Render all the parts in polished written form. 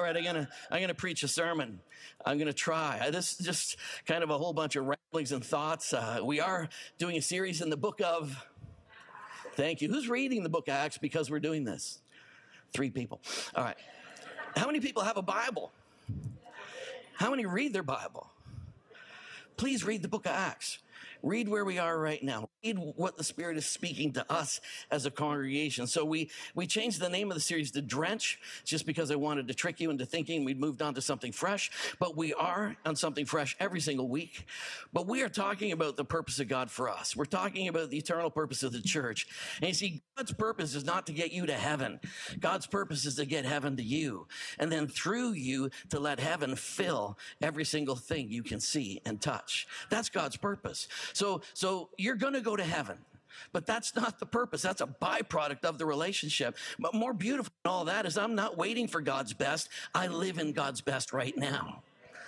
right, I'm gonna preach a sermon. I'm gonna try. This is just kind of a whole bunch of ramblings and thoughts. We are doing a series in the book of. Thank you. Who's reading the book of Acts because we're doing this? 3 people. All right. How many people have a Bible? How many read their Bible? Please read the book of Acts. Read where we are right now. Read what the Spirit is speaking to us as a congregation. So we changed the name of the series to Drench just because I wanted to trick you into thinking we'd moved on to something fresh. But we are on something fresh every single week. But we are talking about the purpose of God for us. We're talking about the eternal purpose of the church. And you see, God's purpose is not to get you to heaven. God's purpose is to get heaven to you. And then through you to let heaven fill every single thing you can see and touch. That's God's purpose. So you're going to go to heaven, but that's not the purpose. That's a byproduct of the relationship. But more beautiful than all that is I'm not waiting for God's best. I live in God's best right now.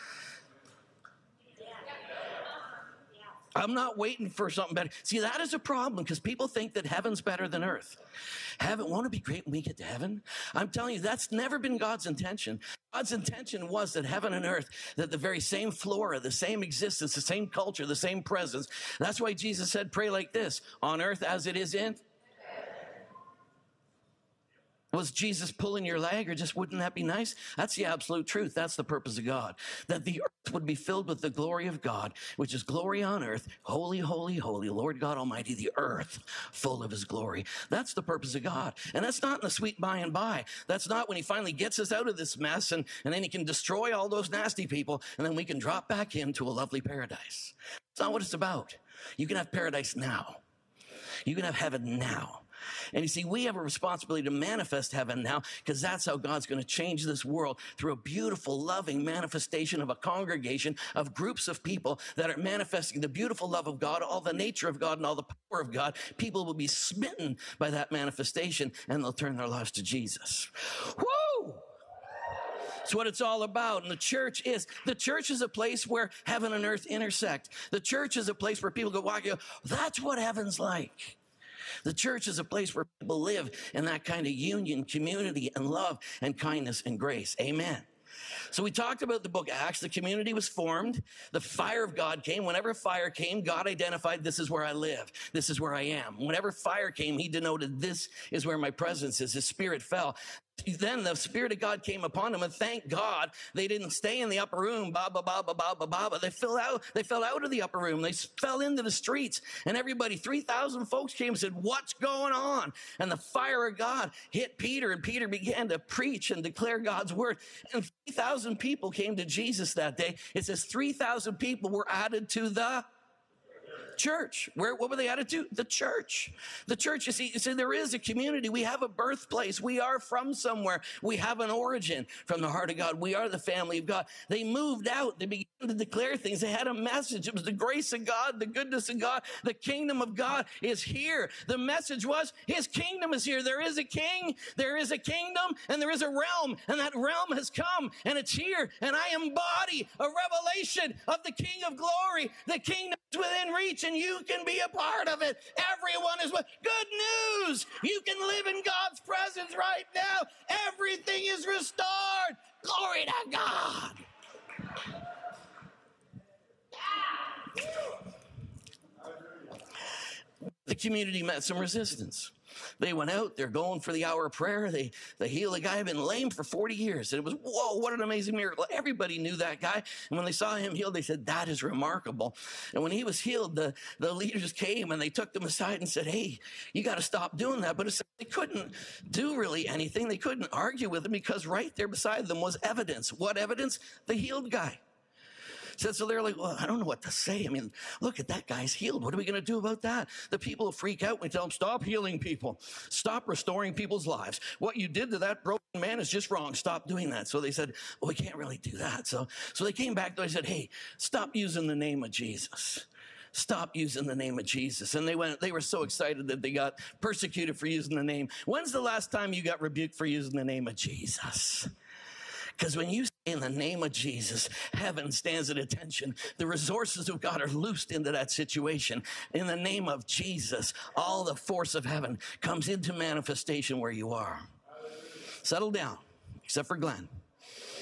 I'm not waiting for something better. See, that is a problem because people think that heaven's better than earth. Heaven, won't it be great when we get to heaven? I'm telling you, that's never been God's intention. God's intention was that heaven and earth, that the very same flora, the same existence, the same culture, the same presence. That's why Jesus said, pray like this, on earth as it is in. Was Jesus pulling your leg, or just wouldn't that be nice? That's the absolute truth. That's the purpose of God. That the earth would be filled with the glory of God, which is glory on earth. Holy, holy, holy, Lord God Almighty, the earth full of his glory. That's the purpose of God. And that's not in the sweet by and by. That's not when he finally gets us out of this mess and then he can destroy all those nasty people and then we can drop back into a lovely paradise. That's not what it's about. You can have paradise now. You can have heaven now. And you see, we have a responsibility to manifest heaven now because that's how God's going to change this world through a beautiful, loving manifestation of a congregation of groups of people that are manifesting the beautiful love of God, all the nature of God, and all the power of God. People will be smitten by that manifestation and they'll turn their lives to Jesus. Woo! It's what it's all about. And the church is a place where heaven and earth intersect. The church is a place where people go, wow, that's what heaven's like. The church is a place where people live in that kind of union, community, and love, and kindness, and grace. Amen. So we talked about the book of Acts. The community was formed. The fire of God came. Whenever fire came, God identified, this is where I live. This is where I am. Whenever fire came, he denoted, this is where my presence is. His spirit fell. Then the Spirit of God came upon them, and thank God they didn't stay in the upper room, but they fell out of the upper room. They fell into the streets, and everybody, 3,000 folks came and said, what's going on? And the fire of God hit Peter, and Peter began to preach and declare God's word. And 3,000 people came to Jesus that day. It says 3,000 people were added to the church. What were they added to? The church. The church, you see, there is a community. We have a birthplace. We are from somewhere. We have an origin from the heart of God. We are the family of God. They moved out. They began to declare things. They had a message. It was the grace of God, the goodness of God. The kingdom of God is here. The message was, his kingdom is here. There is a king, there is a kingdom, and there is a realm, and that realm has come, and it's here, and I embody a revelation of the King of glory. The kingdom is within reach, and you can be a part of it. Everyone is with good news. You can live in God's presence right now. Everything is restored. Glory to God. The community met some resistance. They went out, they're going for the hour of prayer. They heal a guy who had been lame for 40 years. And it was, whoa, what an amazing miracle. Everybody knew that guy. And when they saw him healed, they said, that is remarkable. And when he was healed, the leaders came and they took them aside and said, hey, you got to stop doing that. But they couldn't do really anything. They couldn't argue with him because right there beside them was evidence. What evidence? The healed guy. So they're like, well, I don't know what to say. I mean, look at that guy's healed. What are we going to do about that? The people will freak out. We tell them, stop healing people. Stop restoring people's lives. What you did to that broken man is just wrong. Stop doing that. So they said, well, we can't really do that. So they came back and they said, hey, stop using the name of Jesus. Stop using the name of Jesus. And they were so excited that they got persecuted for using the name. When's the last time you got rebuked for using the name of Jesus? Because when you say in the name of Jesus, heaven stands at attention. The resources of God are loosed into that situation. In the name of Jesus, all the force of heaven comes into manifestation where you are. Settle down, except for Glenn.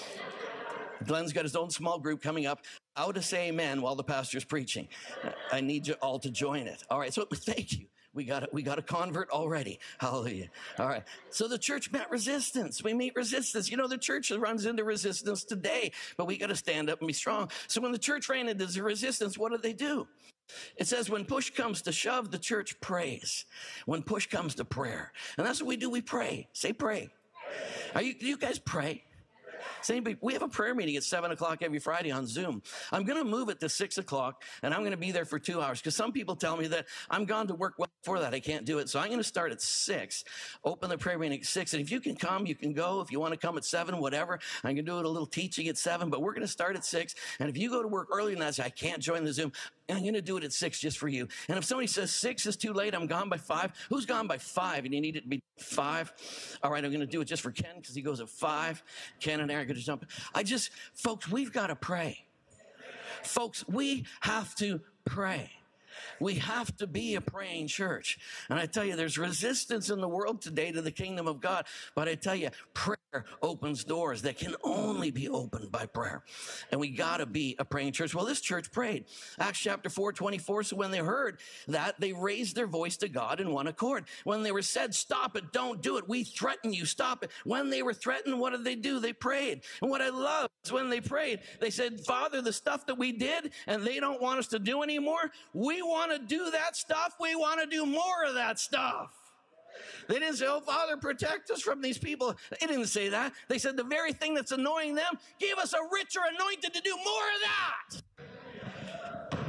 Glenn's got his own small group coming up. How to say amen while the pastor's preaching. I need you all to join it. All right, so thank you. We got a convert already. Hallelujah. All right. So the church met resistance. We meet resistance. You know, the church runs into resistance today, but we got to stand up and be strong. So when the church ran into resistance, what did they do? It says when push comes to shove, the church prays. When push comes to prayer. And that's what we do. We pray. Say pray. Do you guys pray? We have a prayer meeting at 7 o'clock every Friday on Zoom. I'm going to move it to 6 o'clock, and I'm going to be there for 2 hours, because some people tell me that I'm gone to work well before that. I can't do it. So I'm going to start at 6, open the prayer meeting at 6. And if you can come, you can go. If you want to come at 7, whatever, I can do it a little teaching at 7, but we're going to start at 6. And if you go to work earlier than that, say, I can't join the Zoom, I'm going to do it at 6 just for you. And if somebody says 6 is too late, I'm gone by 5. Who's gone by 5 and you need it to be 5? All right, I'm going to do it just for Ken because he goes at 5. Ken and Aaron are going to jump. Folks, we've got to pray. Folks, we have to pray. We have to be a praying church. And I tell you, there's resistance in the world today to the kingdom of God. But I tell you, prayer opens doors that can only be opened by prayer. And we got to be a praying church. Well, this church prayed. Acts chapter 4:24. So when they heard that, they raised their voice to God in one accord. When they were said, stop it, don't do it, we threaten you, stop it. When they were threatened, what did they do? They prayed. And what I love is when they prayed, they said, Father, the stuff that we did and they don't want us to do anymore, we want to do that stuff. We want to do more of that stuff. They didn't say, oh, Father, protect us from these people. They didn't say that. They said the very thing that's annoying them, give us a richer anointed to do more of that.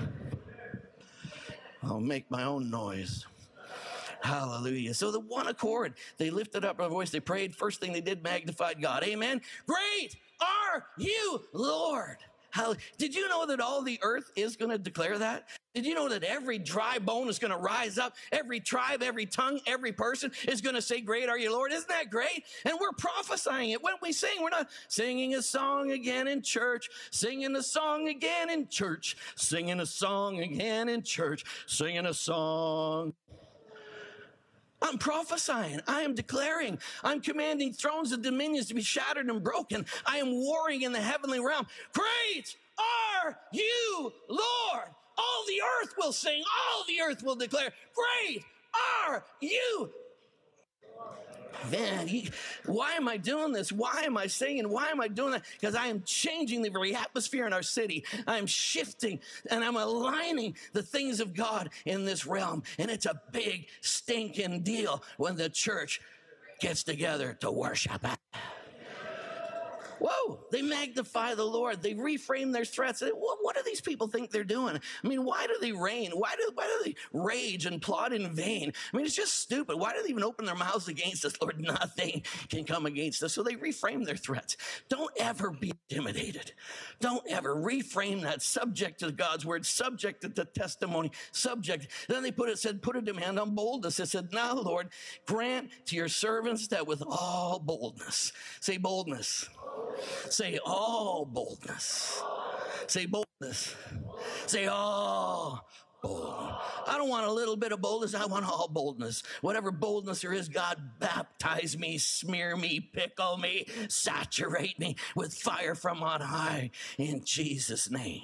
I'll make my own noise. Hallelujah. So the one accord, they lifted up their voice, they prayed. First thing they did, magnified God. Amen. Great are you, Lord. Did you know that all the earth is going to declare that? Did you know that every dry bone is going to rise up? Every tribe, every tongue, every person is going to say, great are you, Lord. Isn't that great? And we're prophesying it. When we sing, we're not singing a song again in church, singing a song again in church, singing a song again in church, singing a song. I'm prophesying. I am declaring. I'm commanding thrones and dominions to be shattered and broken. I am warring in the heavenly realm. Great are you, Lord. All the earth will sing. All the earth will declare. Great are you. Man, why am I doing this? Why am I singing? Why am I doing that? Because I am changing the very atmosphere in our city. I am shifting and I'm aligning the things of God in this realm. And it's a big stinking deal when the church gets together to worship. Whoa, they magnify the Lord. They reframe their threats. What do these people think they're doing? I mean, why do they reign? Why do they rage and plot in vain? I mean, it's just stupid. Why do they even open their mouths against us? Lord, nothing can come against us. So they reframe their threats. Don't ever be intimidated. Don't ever reframe that, subject to God's word, subject to the testimony, subject. Then they put a demand on boldness. It said, now, Lord, grant to your servants that with all boldness. Say boldness. Say all boldness. Say boldness. Say all boldness. I don't want a little bit of boldness. I want all boldness. Whatever boldness there is, God, baptize me, smear me, pickle me, saturate me with fire from on high in Jesus' name.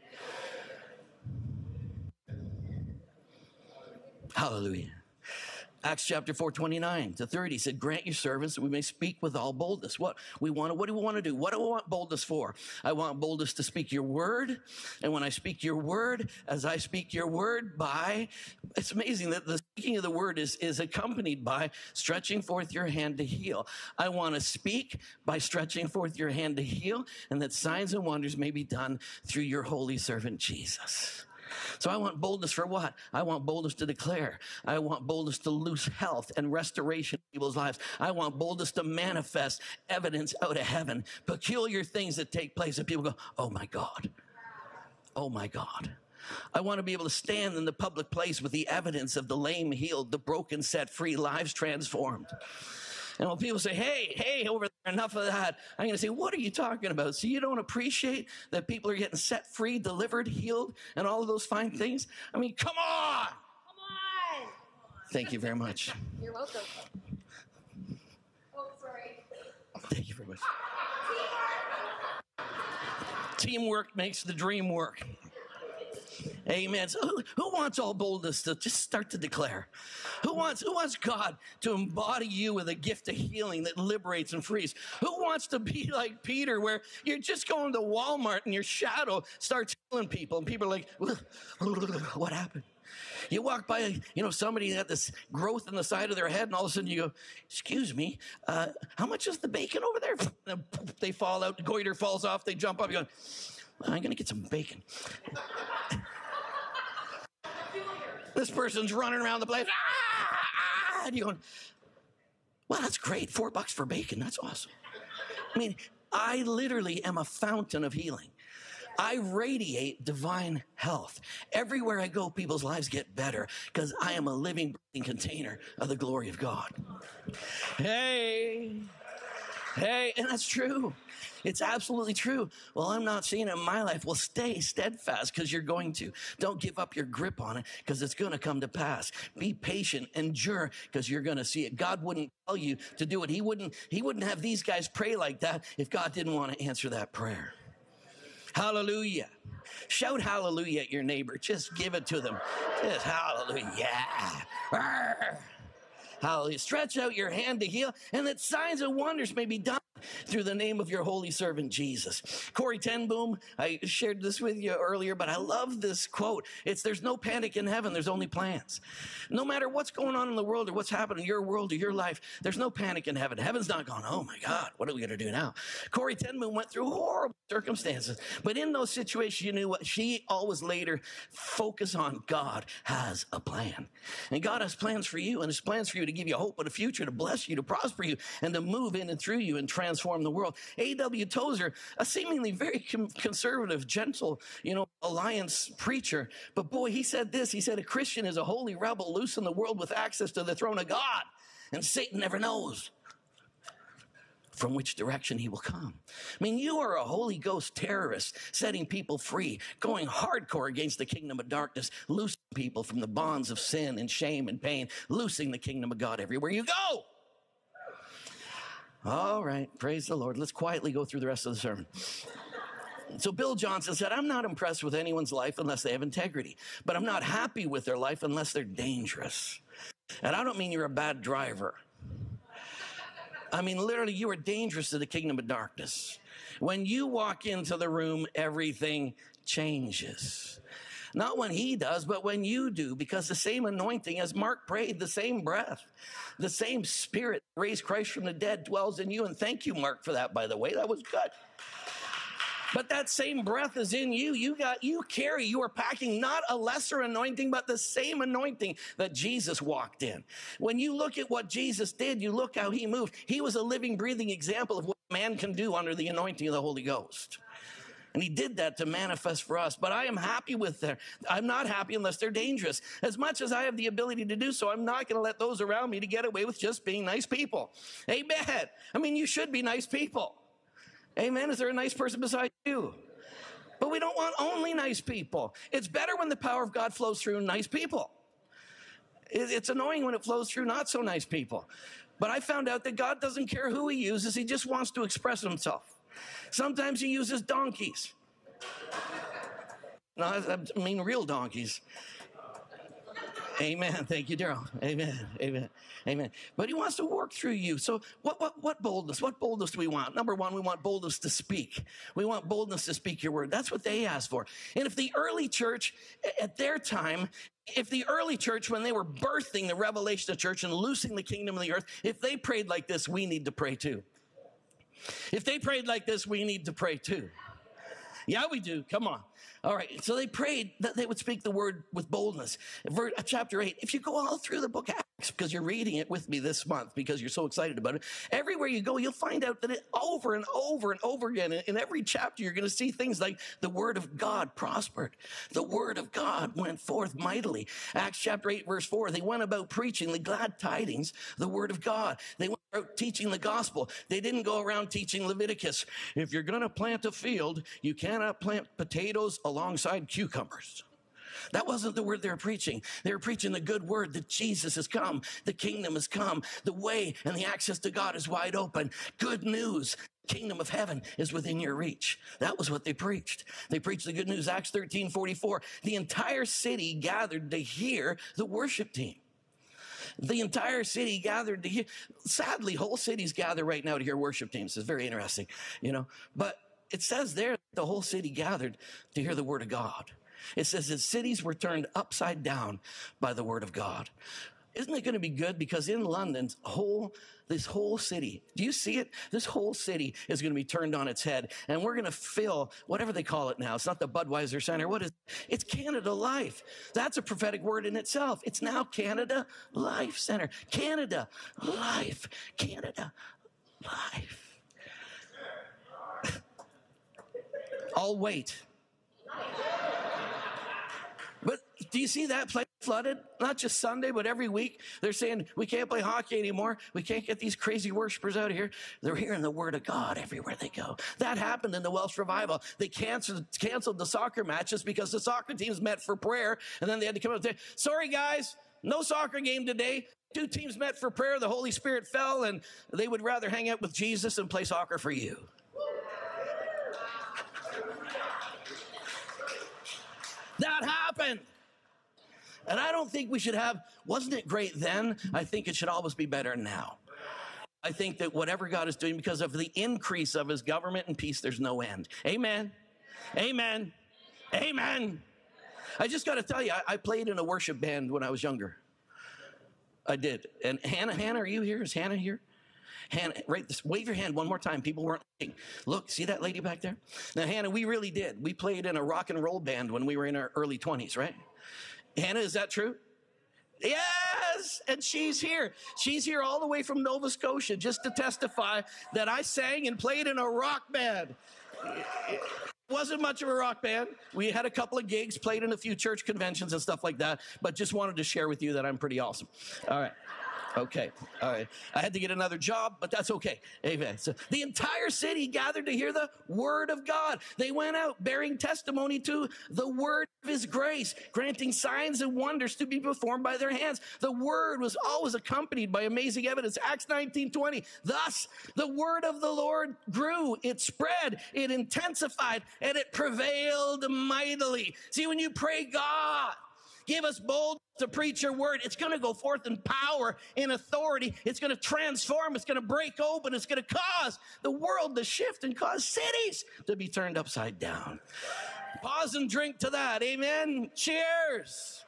Hallelujah. Acts chapter 4:29-30 said, grant your servants that we may speak with all boldness. What do we want to do? What do I want boldness for? I want boldness to speak your word. And when I speak your word, as I speak your word it's amazing that the speaking of the word is accompanied by stretching forth your hand to heal. I want to speak by stretching forth your hand to heal, and that signs and wonders may be done through your holy servant, Jesus. So I want boldness for what? I want boldness to declare. I want boldness to loose health and restoration in people's lives. I want boldness to manifest evidence out of heaven, peculiar things that take place that people go, oh my God. Oh my God. I want to be able to stand in the public place with the evidence of the lame healed, the broken set free, lives transformed. And when people say, hey, over there, enough of that, I'm going to say, what are you talking about? So you don't appreciate that people are getting set free, delivered, healed, and all of those fine things? I mean, come on. Come on. Thank you very much. You're welcome. Oh, sorry. Thank you very much. Teamwork makes the dream work. Amen. So who wants all boldness to just start to declare? Who wants God to embody you with a gift of healing that liberates and frees? Who wants to be like Peter, where you're just going to Walmart and your shadow starts healing people, and people are like, what happened? You walk by, somebody that had this growth in the side of their head, and all of a sudden you go, excuse me, how much is the bacon over there? They fall out, the goiter falls off, they jump up, you go, I'm going to get some bacon. This person's running around the place, and you're going, well, that's great, $4 for bacon, that's awesome. I mean, I literally am a fountain of healing. I radiate divine health. Everywhere I go, people's lives get better because I am a living, breathing container of the glory of God. Hey, and that's true. It's absolutely true. Well, I'm not seeing it in my life. Well, stay steadfast because you're going to. Don't give up your grip on it because it's going to come to pass. Be patient, endure because you're going to see it. God wouldn't tell you to do it. He wouldn't have these guys pray like that if God didn't want to answer that prayer. Hallelujah. Shout hallelujah at your neighbor. Just give it to them. Just hallelujah. Hallelujah. Stretch out your hand to heal, and that signs and wonders may be done through the name of your holy servant Jesus. Corrie ten Boom, I shared this with you earlier, but I love this quote. There's no panic in heaven, there's only plans. No matter what's going on in the world or what's happening in your world or your life, there's no panic in heaven. Heaven's not going, oh my God, what are we going to do now? Corrie ten Boom went through horrible circumstances, but in those situations, you knew what? She always later focused on God has a plan. And God has plans for you, and his plans for you to give you hope and a future, to bless you, to prosper you, and to move in and through you and transform the world. A.W. Tozer, a seemingly very conservative, gentle, alliance preacher, but boy, he said this. He said, a Christian is a holy rebel loose in the world with access to the throne of God, and Satan never knows from which direction he will come. I mean, you are a Holy Ghost terrorist, setting people free, going hardcore against the kingdom of darkness, loosing people from the bonds of sin and shame and pain, loosing the kingdom of God everywhere you go. All right, praise the Lord. Let's quietly go through the rest of the sermon. So Bill Johnson said, I'm not impressed with anyone's life unless they have integrity, but I'm not happy with their life unless they're dangerous. And I don't mean you're a bad driver. I mean, literally, you are dangerous to the kingdom of darkness. When you walk into the room, everything changes. Not when he does, but when you do, because the same anointing, as Mark prayed, the same breath, the same spirit that raised Christ from the dead dwells in you. And thank you, Mark, for that, by the way. That was good. But that same breath is in you. You are packing not a lesser anointing, but the same anointing that Jesus walked in. When you look at what Jesus did, you look how he moved. He was a living, breathing example of what man can do under the anointing of the Holy Ghost. And he did that to manifest for us. But I am happy with them. I'm not happy unless they're dangerous. As much as I have the ability to do so, I'm not going to let those around me to get away with just being nice people. Amen. I mean, you should be nice people. Amen. Is there a nice person beside you? But we don't want only nice people. It's better when the power of God flows through nice people. It's annoying when it flows through not so nice people. But I found out that God doesn't care who he uses. He just wants to express himself. Sometimes he uses donkeys. No, I mean real donkeys. Amen. Thank you, Daryl. Amen. But he wants to work through you. So what boldness? What boldness do we want? Number one, we want boldness to speak. We want boldness to speak your word. That's what they asked for. And if the early church at their time, when they were birthing the revelation of church and loosing the kingdom of the earth, if they prayed like this, we need to pray too. If they prayed like this, we need to pray too. Yeah, we do. Come on. All right. So they prayed that they would speak the word with boldness. Chapter 8, if you go all through the book of Acts, because you're reading it with me this month because you're so excited about it, everywhere you go, you'll find out that it over and over and over again, in every chapter, you're going to see things like the word of God prospered. The word of God went forth mightily. Acts chapter 8, verse 4, they went about preaching the glad tidings, the word of God. They went out teaching the gospel. They didn't go around teaching Leviticus. If you're going to plant a field, you cannot plant potatoes alongside cucumbers. That wasn't the word they were preaching. They were preaching the good word that Jesus has come. The kingdom has come. The way and the access to God is wide open. Good news. The kingdom of heaven is within your reach. That was what they preached. They preached the good news. Acts 13:44. The entire city gathered to hear the worship team. The entire city gathered to hear. Sadly, whole cities gather right now to hear worship teams. It's very interesting, But it says there the whole city gathered to hear the word of God. It says that cities were turned upside down by the word of God. Isn't it going to be good? Because in London, this whole city, do you see it? This whole city is going to be turned on its head. And we're going to fill whatever they call it now. It's not the Budweiser Center. What is it? It's Canada Life. That's a prophetic word in itself. It's now Canada Life Center. Canada Life. Canada Life. I'll wait. But do you see that place flooded? Not just Sunday, but every week. They're saying, we can't play hockey anymore. We can't get these crazy worshipers out of here. They're hearing the word of God everywhere they go. That happened in the Welsh Revival. They canceled the soccer matches because the soccer teams met for prayer, and then they had to come out and say, sorry, guys, no soccer game today. 2 teams met for prayer. The Holy Spirit fell, and they would rather hang out with Jesus and play soccer for you. That happened. And I don't think we should have, wasn't it great then? I think it should always be better now. I think that whatever God is doing, because of the increase of his government and peace, there's no end. Amen. Amen. Amen. I just got to tell you, I played in a worship band when I was younger. I did. And Hannah, are you here? Is Hannah here? Hannah, wave your hand one more time. People weren't looking. Look, see that lady back there? Now, Hannah, we really did. We played in a rock and roll band when we were in our early 20s, right? Hannah, is that true? Yes, and she's here. She's here all the way from Nova Scotia just to testify that I sang and played in a rock band. It wasn't much of a rock band. We had a couple of gigs, played in a few church conventions and stuff like that, but just wanted to share with you that I'm pretty awesome. All right. Okay. All right. I had to get another job, but that's okay. Amen. So the entire city gathered to hear the word of God. They went out bearing testimony to the word of his grace, granting signs and wonders to be performed by their hands. The word was always accompanied by amazing evidence. Acts 19:20. Thus, the word of the Lord grew, it spread, it intensified, and it prevailed mightily. See, when you pray, God, give us boldness to preach your word, it's going to go forth in power, in authority. It's going to transform. It's going to break open. It's going to cause the world to shift and cause cities to be turned upside down. Pause and drink to that. Amen. Cheers.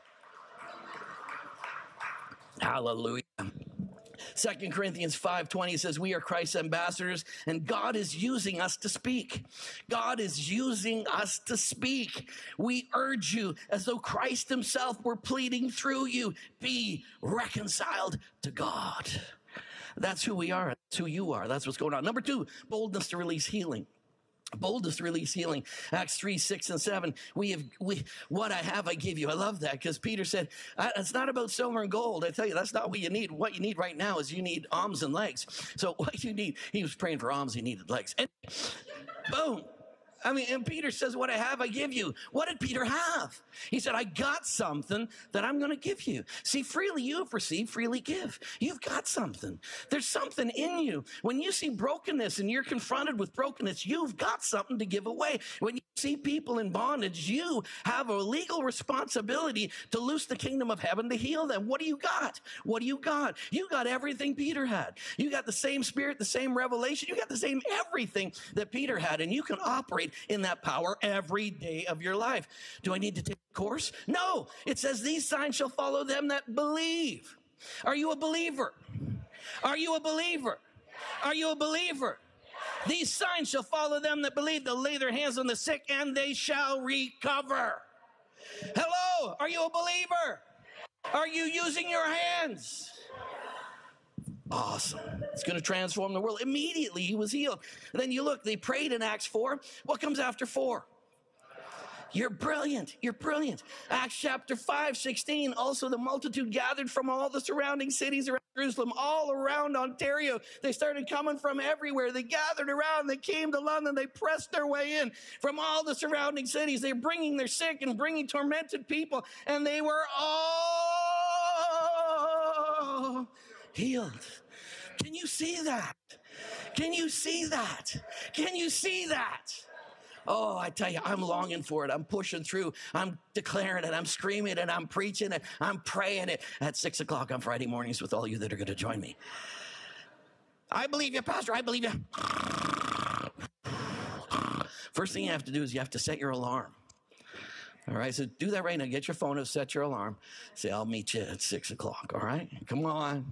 Hallelujah. 2 Corinthians 5:20 says, we are Christ's ambassadors, and God is using us to speak. God is using us to speak. We urge you, as though Christ himself were pleading through you, be reconciled to God. That's who we are. That's who you are. That's what's going on. Number 2, boldness to release healing. Boldness to release healing. Acts 3:6-7. What I have, I give you. I love that because Peter said, it's not about silver and gold. I tell you, that's not what you need. What you need right now is you need arms and legs. So what you need, he was praying for arms, he needed legs. And boom. And Peter says, what I have, I give you. What did Peter have? He said, I got something that I'm going to give you. See, freely you have received, freely give. You've got something. There's something in you. When you see brokenness and you're confronted with brokenness, you've got something to give away. When you see people in bondage, you have a legal responsibility to loose the kingdom of heaven to heal them. What do you got? What do you got? You got everything Peter had. You got the same spirit, the same revelation. You got the same everything that Peter had, and you can operate in that power every day of your life. Do I need to take a course? No. It says these signs shall follow them that believe. Are you a believer? Are you a believer? Are you a believer? These signs shall follow them that believe. They'll lay their hands on the sick and they shall recover. Hello, are you a believer? Are you using your hands? Awesome. It's going to transform the world. Immediately he was healed. And then you look, they prayed in Acts 4. What comes after 4? You're brilliant. You're brilliant. Acts chapter 5:16. Also, the multitude gathered from all the surrounding cities around Jerusalem, all around Ontario. They started coming from everywhere. They gathered around. They came to London. They pressed their way in from all the surrounding cities. They're bringing their sick and bringing tormented people, and they were all healed. Can you see that? Can you see that? Can you see that? Oh, I tell you, I'm longing for it. I'm pushing through. I'm declaring it. I'm screaming it. I'm preaching it. I'm praying it at 6 o'clock on Friday mornings with all you that are going to join me. I believe you, Pastor. I believe you. First thing you have to do is you have to set your alarm. All right, so do that right now. Get your phone and set your alarm. Say, I'll meet you at 6 o'clock. All right? Come on.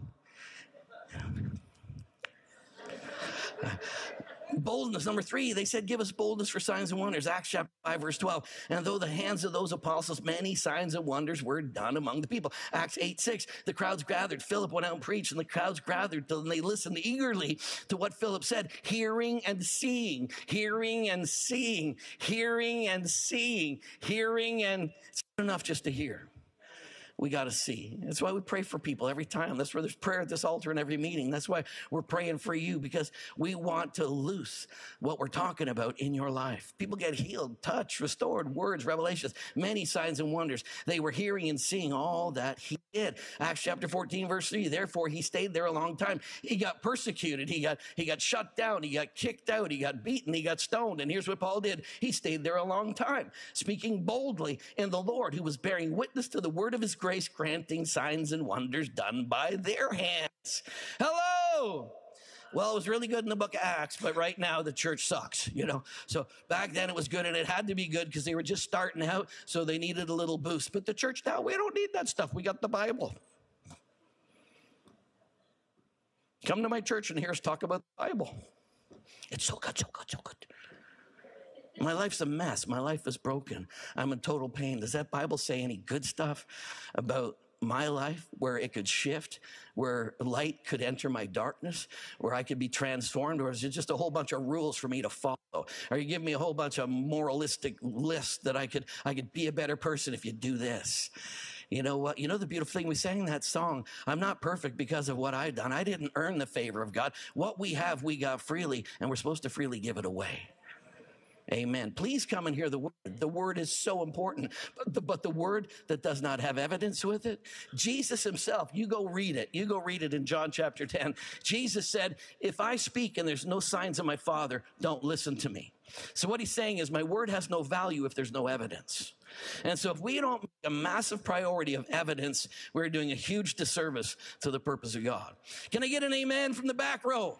Boldness, number 3, they said, give us boldness for signs and wonders. Acts chapter 5, verse 12. And though the hands of those apostles, many signs and wonders were done among the people. Acts 8:6, the crowds gathered. Philip went out and preached, and the crowds gathered till they listened eagerly to what Philip said, hearing and seeing, hearing and seeing, hearing and seeing, hearing and... It's not enough just to hear. We got to see. That's why we pray for people every time. That's where there's prayer at this altar in every meeting. That's why we're praying for you, because we want to loose what we're talking about in your life. People get healed, touched, restored, words, revelations, many signs and wonders. They were hearing and seeing all that he did. Acts chapter 14, verse 3, therefore he stayed there a long time. He got persecuted. He got shut down. He got kicked out. He got beaten. He got stoned. And here's what Paul did. He stayed there a long time, speaking boldly in the Lord, who was bearing witness to the word of his grace, granting signs and wonders done by their hands. Hello! Well, it was really good in the book of Acts, but right now the church sucks, you know. So back then it was good, and it had to be good because they were just starting out, so they needed a little boost. But the church now, we don't need that stuff. We got the Bible. Come to my church and hear us talk about the Bible. It's so good, so good, so good. My life's a mess. My life is broken. I'm in total pain. Does that Bible say any good stuff about my life, where it could shift, where light could enter my darkness, where I could be transformed? Or is it just a whole bunch of rules for me to follow? Or you give me a whole bunch of moralistic lists that I could be a better person if you do this? You know what? You know the beautiful thing? We sang that song, I'm not perfect because of what I've done. I didn't earn the favor of God. What we have, we got freely, and we're supposed to freely give it away. Amen. Please come and hear the word. The word is so important. But the word that does not have evidence with it, Jesus himself, you go read it. You go read it in John chapter 10. Jesus said, if I speak and there's no signs of my Father, don't listen to me. So what he's saying is my word has no value if there's no evidence. And so if we don't make a massive priority of evidence, we're doing a huge disservice to the purpose of God. Can I get an amen from the back row?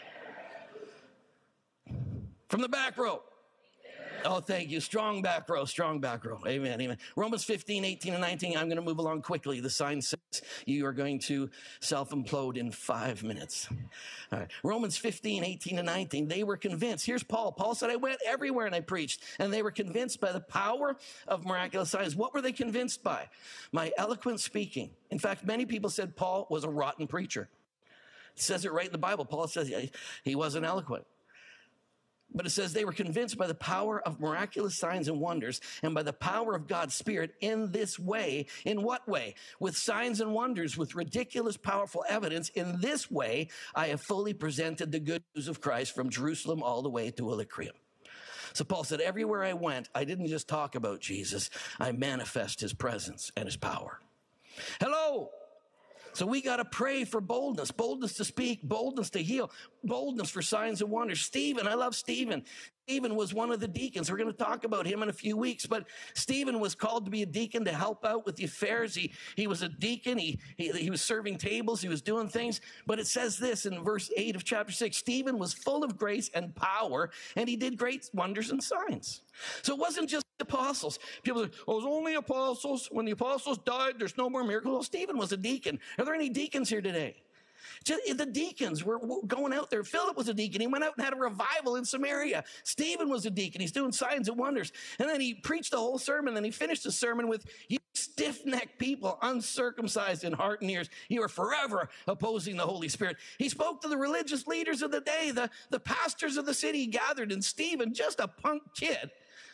From the back row. Oh, thank you. Strong back row, strong back row. Amen, amen. Romans 15, 18, and 19. I'm going to move along quickly. The sign says you are going to self-implode in 5 minutes. All right. Romans 15, 18, and 19. They were convinced. Here's Paul. Paul said, I went everywhere and I preached. And they were convinced by the power of miraculous signs. What were they convinced by? My eloquent speaking. In fact, many people said Paul was a rotten preacher. It says it right in the Bible. Paul says he wasn't eloquent. But it says they were convinced by the power of miraculous signs and wonders and by the power of God's Spirit in this way. In what way? With signs and wonders, with ridiculous, powerful evidence. In this way, I have fully presented the good news of Christ from Jerusalem all the way to Illyricum. So Paul said, everywhere I went, I didn't just talk about Jesus. I manifest his presence and his power. Hello. So we got to pray for boldness, boldness to speak, boldness to heal, boldness for signs and wonders. Stephen, I love Stephen. Stephen was one of the deacons. We're going to talk about him in a few weeks, but Stephen was called to be a deacon to help out with the affairs. He was a deacon. He was serving tables. He was doing things. But it says this in verse 8 of chapter 6, Stephen was full of grace and power, and he did great wonders and signs. So it wasn't just the apostles. People say, oh, it was only apostles. When the apostles died, there's no more miracles. Well, Stephen was a deacon. Are there any deacons here today? The deacons were going out there. Philip was a deacon. He went out and had a revival in Samaria. Stephen was a deacon. He's doing signs and wonders. And then he preached the whole sermon. Then he finished the sermon with, you stiff-necked people, uncircumcised in heart and ears, you are forever opposing the Holy Spirit. He spoke to the religious leaders of the day, the pastors of the city gathered, and Stephen, just a punk kid,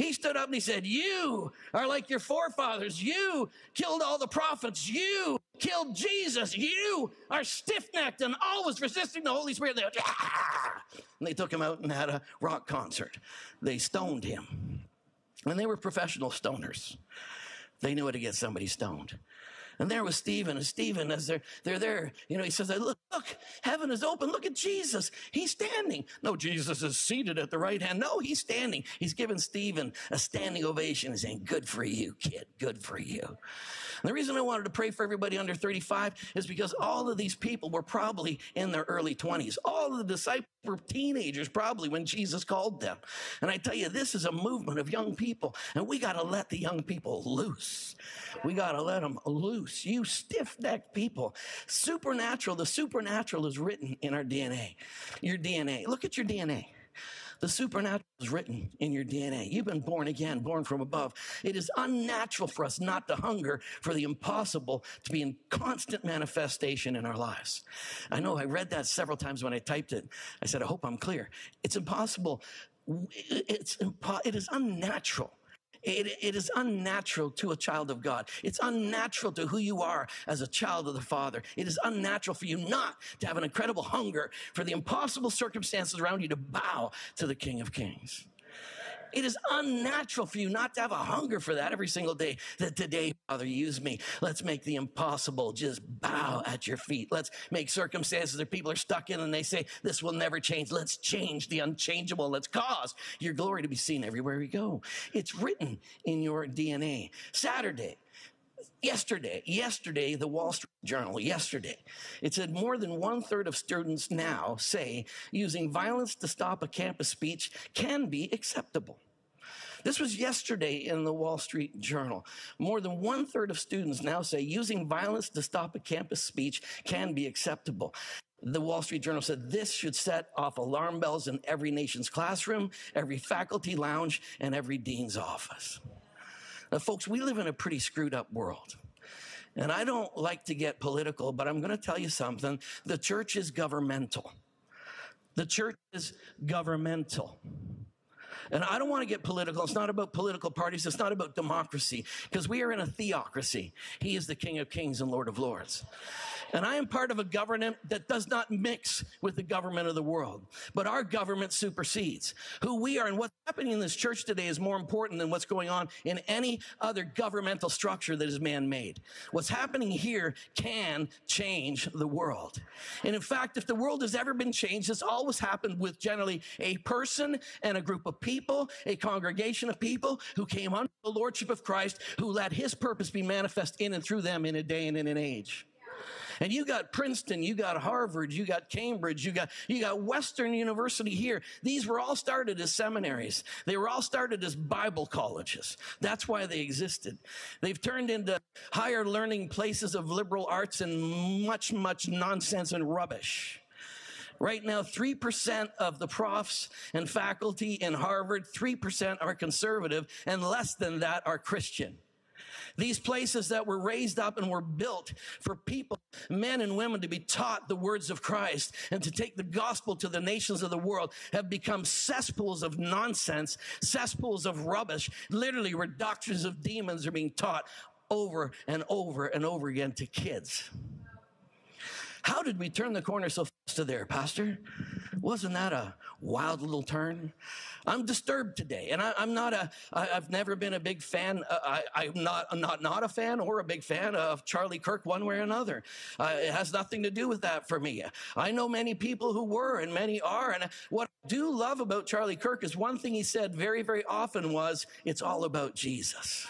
He stood up and he said, you are like your forefathers. You killed all the prophets. You killed Jesus. You are stiff-necked and always resisting the Holy Spirit. And they took him out and had a rock concert. They stoned him. And they were professional stoners. They knew how to get somebody stoned. And there was Stephen. And Stephen, as they're there, he says, look, heaven is open. Look at Jesus. He's standing. No, Jesus is seated at the right hand. No, he's standing. He's giving Stephen a standing ovation and saying, good for you, kid. Good for you. And the reason I wanted to pray for everybody under 35 is because all of these people were probably in their early 20s. All of the disciples were teenagers probably when Jesus called them. And I tell you, this is a movement of young people, and we got to let the young people loose. We got to let them loose. You stiff-necked people. Supernatural. The supernatural is written in our DNA. Your DNA. Look at your DNA. The supernatural is written in your DNA. You've been born again, born from above. It is unnatural for us not to hunger for the impossible to be in constant manifestation in our lives. I know I read that several times when I typed it. I said, I hope I'm clear. It's impossible. It is unnatural. It is unnatural to a child of God. It's unnatural to who you are as a child of the Father. It is unnatural for you not to have an incredible hunger for the impossible circumstances around you to bow to the King of Kings. It is unnatural for you not to have a hunger for that every single day. That today, Father, use me. Let's make the impossible just bow at your feet. Let's make circumstances that people are stuck in and they say, this will never change. Let's change the unchangeable. Let's cause your glory to be seen everywhere we go. It's written in your DNA. Yesterday, the Wall Street Journal, it said more than 1/3 of students now say using violence to stop a campus speech can be acceptable. This was yesterday in the Wall Street Journal. More than 1/3 of students now say using violence to stop a campus speech can be acceptable. The Wall Street Journal said this should set off alarm bells in every nation's classroom, every faculty lounge, and every dean's office. Now, folks, we live in a pretty screwed up world. And I don't like to get political, but I'm going to tell you something. The church is governmental. The church is governmental. And I don't want to get political. It's not about political parties. It's not about democracy, because we are in a theocracy. He is the King of Kings and Lord of Lords. And I am part of a government that does not mix with the government of the world. But our government supersedes who we are. And what's happening in this church today is more important than what's going on in any other governmental structure that is man-made. What's happening here can change the world. And in fact, if the world has ever been changed, it's always happened with generally a person and a group of people, a congregation of people who came under the lordship of Christ, who let his purpose be manifest in and through them in a day and in an age. And you got Princeton, you got Harvard, you got Cambridge, you got Western University here. These were all started as seminaries. They were all started as Bible colleges. That's why they existed. They've turned into higher learning places of liberal arts and much, much nonsense and rubbish. Right now, 3% of the profs and faculty in Harvard, 3% are conservative, and less than that are Christian. These places that were raised up and were built for people, men and women, to be taught the words of Christ and to take the gospel to the nations of the world have become cesspools of nonsense, cesspools of rubbish, literally where doctrines of demons are being taught over and over and over again to kids. How did we turn the corner so fast to there, Pastor? Wasn't that a wild little turn? I'm disturbed today, and I've never been a big fan. I'm not a fan or a big fan of Charlie Kirk one way or another. It has nothing to do with that for me. I know many people who were, and many are, and what I do love about Charlie Kirk is one thing he said very, very often was, it's all about Jesus.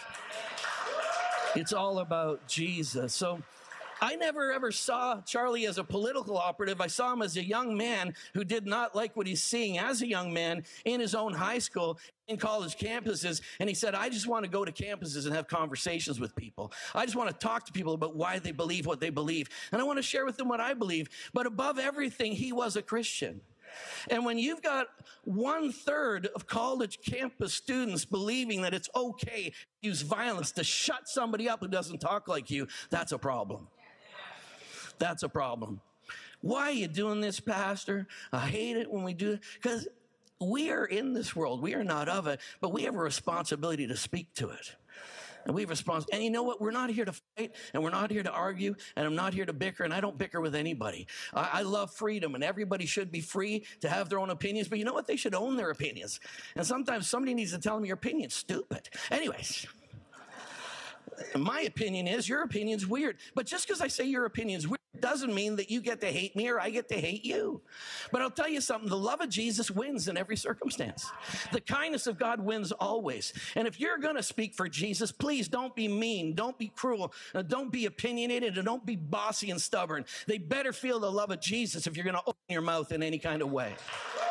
It's all about Jesus. So I never ever saw Charlie as a political operative. I saw him as a young man who did not like what he's seeing as a young man in his own high school, in college campuses. And he said, I just want to go to campuses and have conversations with people. I just want to talk to people about why they believe what they believe. And I want to share with them what I believe. But above everything, he was a Christian. And when you've got 1/3 of college campus students believing that it's okay to use violence to shut somebody up who doesn't talk like you, that's a problem. That's a problem. Why are you doing this, Pastor? I hate it when we do it. Because we are in this world. We are not of it, but we have a responsibility to speak to it. And we have responsibility. And you know what? We're not here to fight, and we're not here to argue, and I'm not here to bicker, and I don't bicker with anybody. I love freedom, and everybody should be free to have their own opinions, but you know what? They should own their opinions. And sometimes somebody needs to tell them your opinion's stupid. Anyways, my opinion is your opinion's weird. But just because I say your opinion's weird doesn't mean that you get to hate me or I get to hate you. But I'll tell you something, the love of Jesus wins in every circumstance. The kindness of God wins always. And if you're going to speak for Jesus, please don't be mean, don't be cruel, don't be opinionated, and don't be bossy and stubborn. They better feel the love of Jesus if you're going to open your mouth in any kind of way.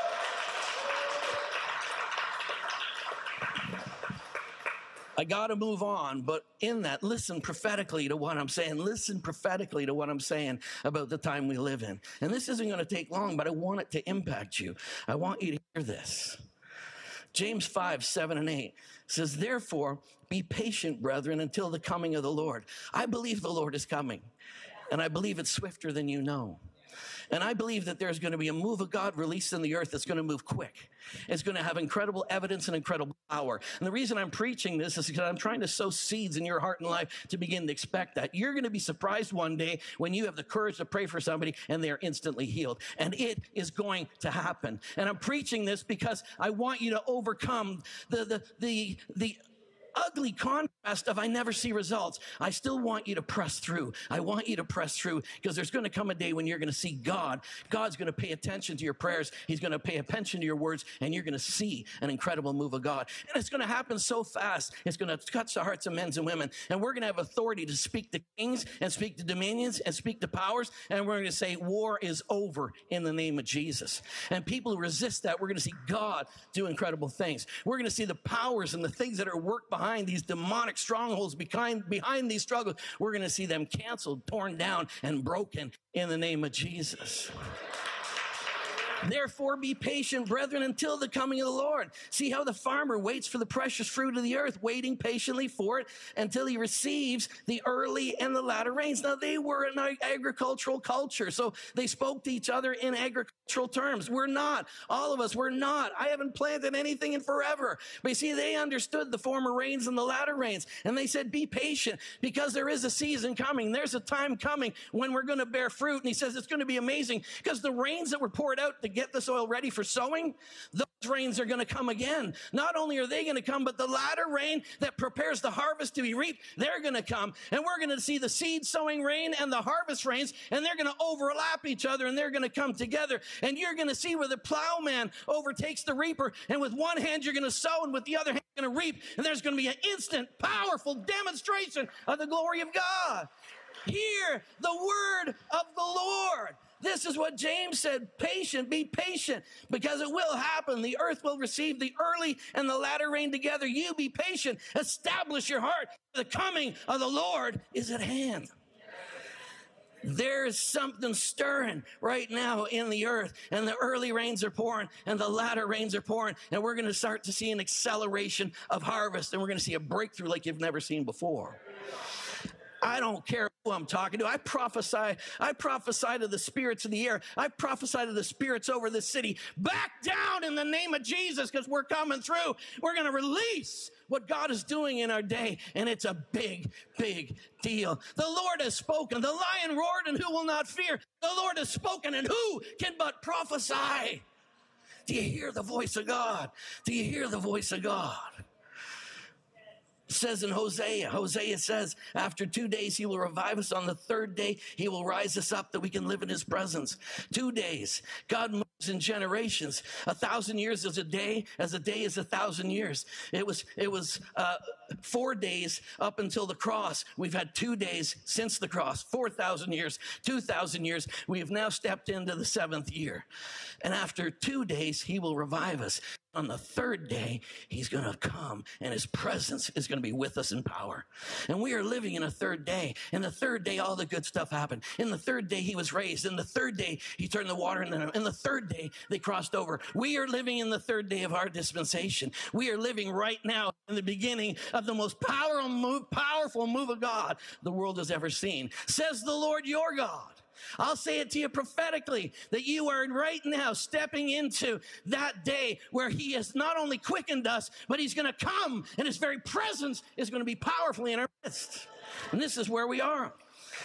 I got to move on, but in that, listen prophetically to what I'm saying. Listen prophetically to what I'm saying about the time we live in. And this isn't going to take long, but I want it to impact you. I want you to hear this. James 5, 7 and 8 says, therefore, be patient, brethren, until the coming of the Lord. I believe the Lord is coming, and I believe it's swifter than you know. And I believe that there's going to be a move of God released in the earth that's going to move quick. It's going to have incredible evidence and incredible power. And the reason I'm preaching this is because I'm trying to sow seeds in your heart and life to begin to expect that. You're going to be surprised one day when you have the courage to pray for somebody and they're instantly healed. And it is going to happen. And I'm preaching this because I want you to overcome the ugly contrast of I never see results. I still want you to press through. I want you to press through because there's going to come a day when you're going to see God. God's going to pay attention to your prayers. He's going to pay attention to your words, and you're going to see an incredible move of God. And it's going to happen so fast. It's going to touch the hearts of men and women. And we're going to have authority to speak to kings and speak to dominions and speak to powers. And we're going to say war is over in the name of Jesus. And people who resist that, we're going to see God do incredible things. We're going to see the powers and the things that are worked behind these demonic strongholds, behind these struggles. We're going to see them canceled, torn down, and broken in the name of Jesus. Therefore, be patient, brethren, until the coming of the Lord. See how the farmer waits for the precious fruit of the earth, waiting patiently for it until he receives the early and the latter rains. Now, they were an agricultural culture, so they spoke to each other in agricultural terms. We're not. All of us, we're not. I haven't planted anything in forever. But you see, they understood the former rains and the latter rains, and they said, be patient, because there is a season coming. There's a time coming when we're going to bear fruit. And he says it's going to be amazing, because the rains that were poured out to get the soil ready for sowing, those rains are going to come again. Not only are they going to come, but the latter rain that prepares the harvest to be reaped, they're going to come. And we're going to see the seed sowing rain and the harvest rains, and they're going to overlap each other, and they're going to come together. And you're going to see where the plowman overtakes the reaper, and with one hand you're going to sow, and with the other hand you're going to reap. And there's going to be an instant, powerful demonstration of the glory of God. Hear the word of the Lord. This is what James said, patient, be patient, because it will happen. The earth will receive the early and the latter rain together. You be patient, establish your heart. The coming of the Lord is at hand. There's something stirring right now in the earth, and the early rains are pouring and the latter rains are pouring, and we're going to start to see an acceleration of harvest, and we're going to see a breakthrough like you've never seen before. I don't care who I'm talking to. I prophesy to the spirits of the air. I prophesy to the spirits over this city. Back down in the name of Jesus, because we're coming through. We're going to release what God is doing in our day, and it's a big, big deal. The Lord has spoken. The lion roared, and who will not fear? The Lord has spoken, and who can but prophesy? Do you hear the voice of God? Do you hear the voice of God? It says in Hosea says, after 2 days he will revive us. On the third day he will rise us up that we can live in his presence. 2 days. God moves in generations. 1,000 years is a day is 1,000 years. It was 4 days up until the cross. We've had 2 days since the cross. 4,000 years, 2,000 years. We have now stepped into the 7th year. And after 2 days, he will revive us. On the third day, he's going to come, and his presence is going to be with us in power. And we are living in a third day. In the third day, all the good stuff happened. In the third day, he was raised. In the third day, he turned the water into them. In the third day, they crossed over. We are living in the third day of our dispensation. We are living right now in the beginning of the most powerful move of God the world has ever seen. Says the Lord your God. I'll say it to you prophetically that you are right now stepping into that day where he has not only quickened us, but he's going to come and his very presence is going to be powerfully in our midst. And this is where we are.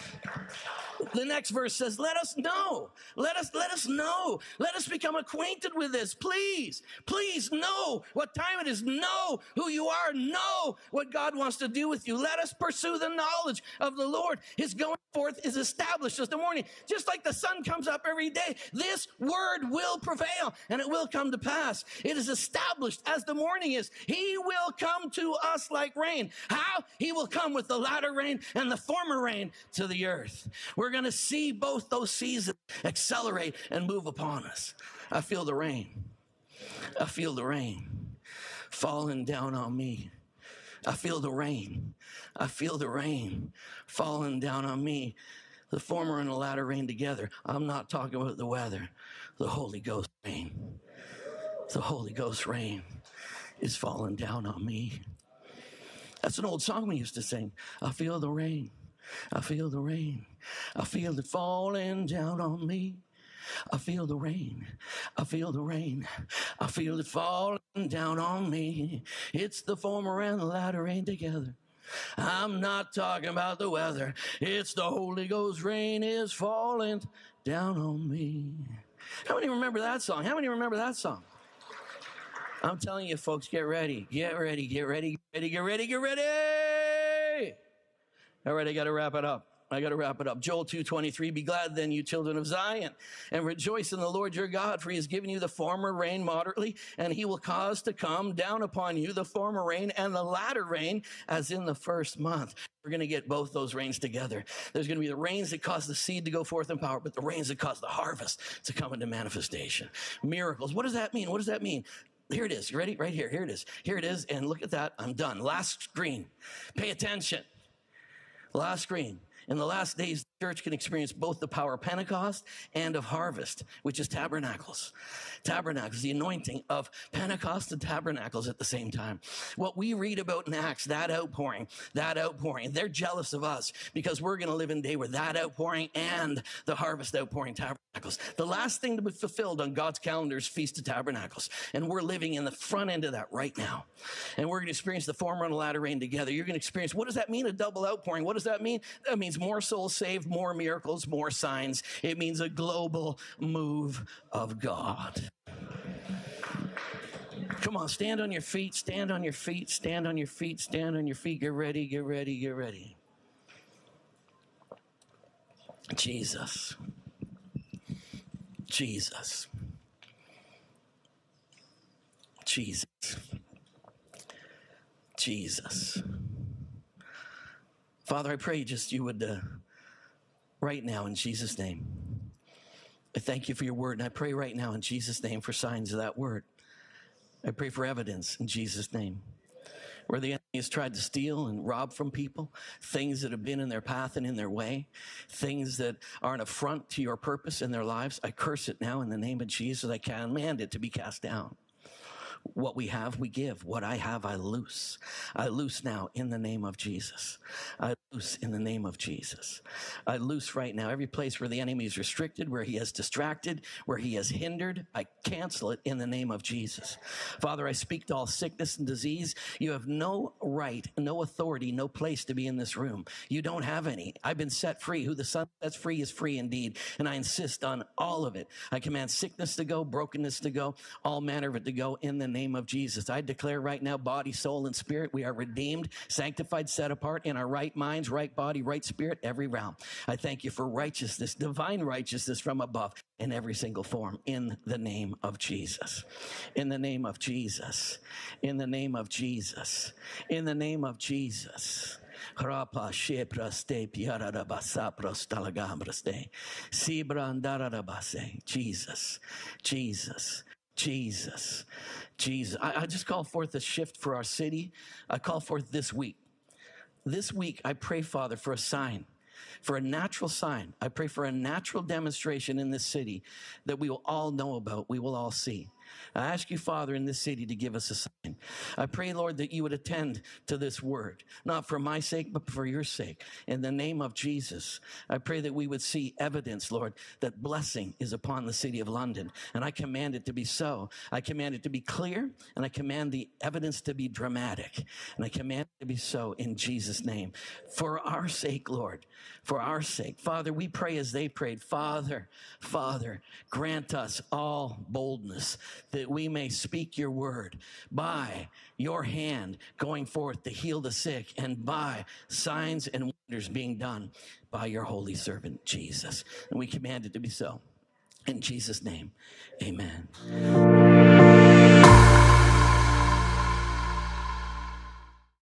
The next verse says, let us know. Let us know. Let us become acquainted with this. Please know what time it is. Know who you are. Know what God wants to do with you. Let us pursue the knowledge of the Lord. His going forth is established as the morning. Just like the sun comes up every day, this word will prevail and it will come to pass. It is established as the morning is. He will come to us like rain. How? He will come with the latter rain and the former rain to the earth. We're going to see both those seasons accelerate and move upon us. I feel the rain. I feel the rain falling down on me. I feel the rain. I feel the rain falling down on me. The former and the latter rain together. I'm not talking about the weather. The Holy Ghost rain. The Holy Ghost rain is falling down on me. That's an old song we used to sing. I feel the rain. I feel the rain. I feel it falling down on me. I feel the rain. I feel the rain. I feel it falling down on me. It's the former and the latter rain together. I'm not talking about the weather. It's the Holy Ghost rain is falling down on me. How many remember that song? How many remember that song? I'm telling you, folks, get ready. Get ready. Get ready. Get ready. Get ready. Get ready. All right, I got to wrap it up. Joel 2:23, be glad then, you children of Zion, and rejoice in the Lord your God, for he has given you the former rain moderately, and he will cause to come down upon you the former rain and the latter rain as in the first month. We're going to get both those rains together. There's going to be the rains that cause the seed to go forth in power, but the rains that cause the harvest to come into manifestation. Miracles. What does that mean? What does that mean? Here it is. You ready? Right here. Here it is. Here it is. And look at that. I'm done. Last screen. Pay attention. Last screen. In the last days, the church can experience both the power of Pentecost and of harvest, which is tabernacles. Tabernacles, the anointing of Pentecost and tabernacles at the same time. What we read about in Acts, that outpouring, they're jealous of us because we're going to live in a day where that outpouring and the harvest outpouring tabernacles. The last thing to be fulfilled on God's calendar is Feast of Tabernacles. And we're living in the front end of that right now. And we're going to experience the former and the latter rain together. You're going to experience, what does that mean? A double outpouring. What does that mean? That means more souls saved, more miracles, more signs. It means a global move of God. Come on, stand on your feet, stand on your feet, stand on your feet, stand on your feet. Get ready, get ready, get ready. Jesus. Jesus. Jesus. Jesus. Father, I pray just you would, right now in Jesus' name, I thank you for your word, and I pray right now in Jesus' name for signs of that word. I pray for evidence in Jesus' name. Where the enemy has tried to steal and rob from people, things that have been in their path and in their way, things that are an affront to your purpose in their lives, I curse it now in the name of Jesus. I command it to be cast down. What we have, we give. What I have, I loose. I loose now in the name of Jesus. I loose in the name of Jesus. I loose right now every place where the enemy is restricted, where he has distracted, where he has hindered. I cancel it in the name of Jesus. Father, I speak to all sickness and disease. You have no right, no authority, no place to be in this room. You don't have any. I've been set free. Who the Son sets free is free indeed. And I insist on all of it. I command sickness to go, brokenness to go, all manner of it to go in the name of Jesus. I declare right now, body, soul, and spirit, we are redeemed, sanctified, set apart in our right minds, right body, right spirit, every realm. I thank you for righteousness, divine righteousness from above in every single form in the name of Jesus. In the name of Jesus. In the name of Jesus. In the name of Jesus. Jesus. Jesus. Jesus. Jesus. I just call forth a shift for our city. I call forth this week. This week, I pray, Father, for a sign, for a natural sign. I pray for a natural demonstration in this city that we will all know about, we will all see. I ask you, Father, in this city to give us a sign. I pray, Lord, that you would attend to this word, not for my sake, but for your sake. In the name of Jesus, I pray that we would see evidence, Lord, that blessing is upon the city of London. And I command it to be so. I command it to be clear, and I command the evidence to be dramatic. And I command it to be so in Jesus' name. For our sake, Lord, for our sake. Father, we pray as they prayed. Father, grant us all boldness that we may speak your word by your hand going forth to heal the sick, and by signs and wonders being done by your holy servant, Jesus. And we command it to be so. In Jesus' name, amen.